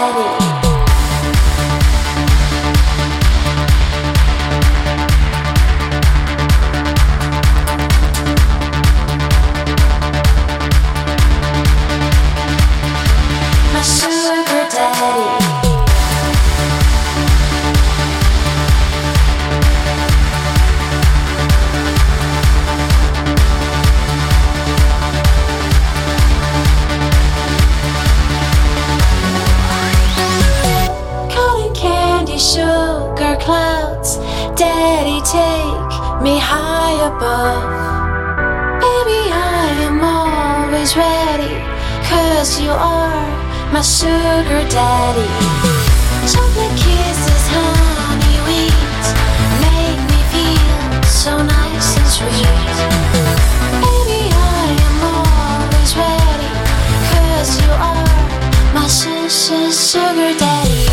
Me high above. Baby, I am always ready, 'cause you are my sugar daddy. Chocolate kisses, honey wheat, make me feel so nice and sweet. Baby, I am always ready, 'cause you are my sugar daddy.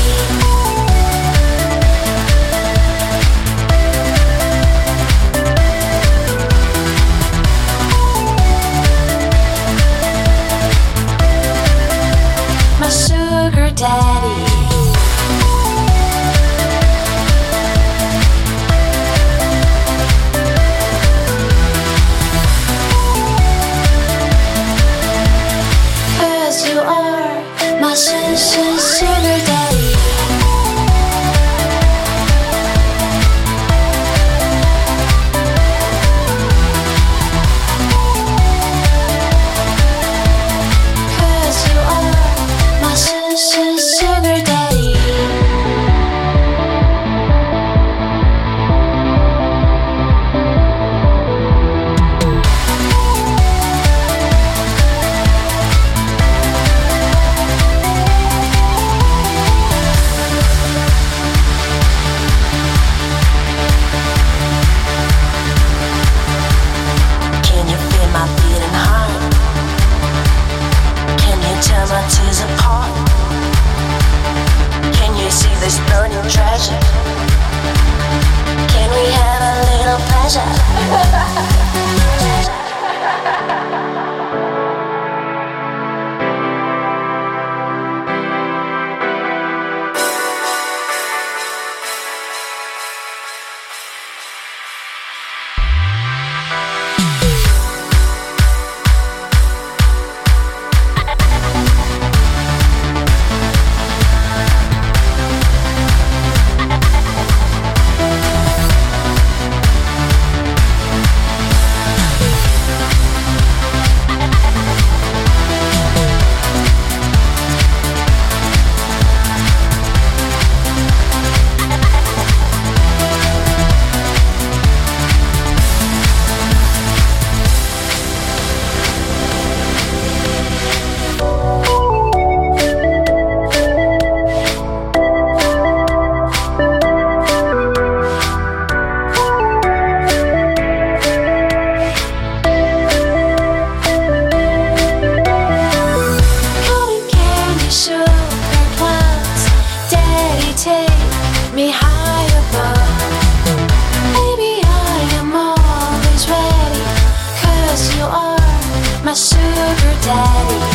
Sugar daddy. Cause you are my sugar daddy. Sugar daddy. Can you feel my beating heart? Can you tell my tears apart? Can you see this burning treasure? Can we have a little pleasure? Me high above. Baby, I am always ready, 'cause you are my sugar daddy.